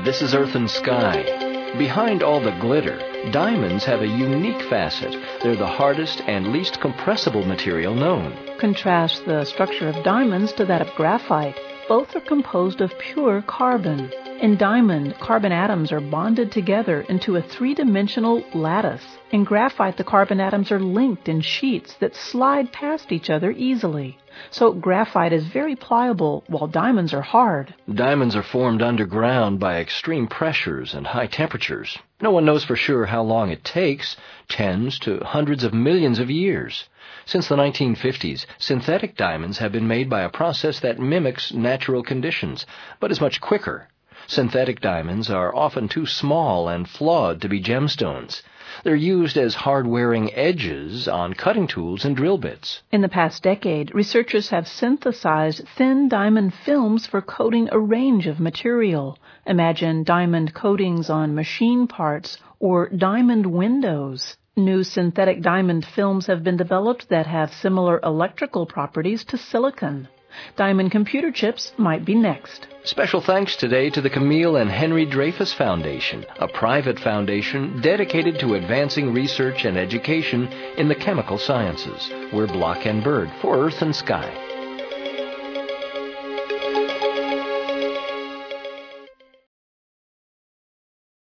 This is Earth and Sky. Behind all the glitter, diamonds have a unique facet. They're the hardest and least compressible material known. Contrast the structure of diamonds to that of graphite. Both are composed of pure carbon. In diamond, carbon atoms are bonded together into a three-dimensional lattice. In graphite, the carbon atoms are linked in sheets that slide past each other easily. So graphite is very pliable, while diamonds are hard. Diamonds are formed underground by extreme pressures and high temperatures. No one knows for sure how long it takes, tens to hundreds of millions of years. Since the 1950s, synthetic diamonds have been made by a process that mimics natural conditions, but is much quicker. Synthetic diamonds are often too small and flawed to be gemstones. They're used as hard-wearing edges on cutting tools and drill bits. In the past decade, researchers have synthesized thin diamond films for coating a range of material. Imagine diamond coatings on machine parts or diamond windows. New synthetic diamond films have been developed that have similar electrical properties to silicon. Diamond computer chips might be next. Special thanks today to the Camille and Henry Dreyfus Foundation, a private foundation dedicated to advancing research and education in the chemical sciences. We're Block and Bird for Earth and Sky.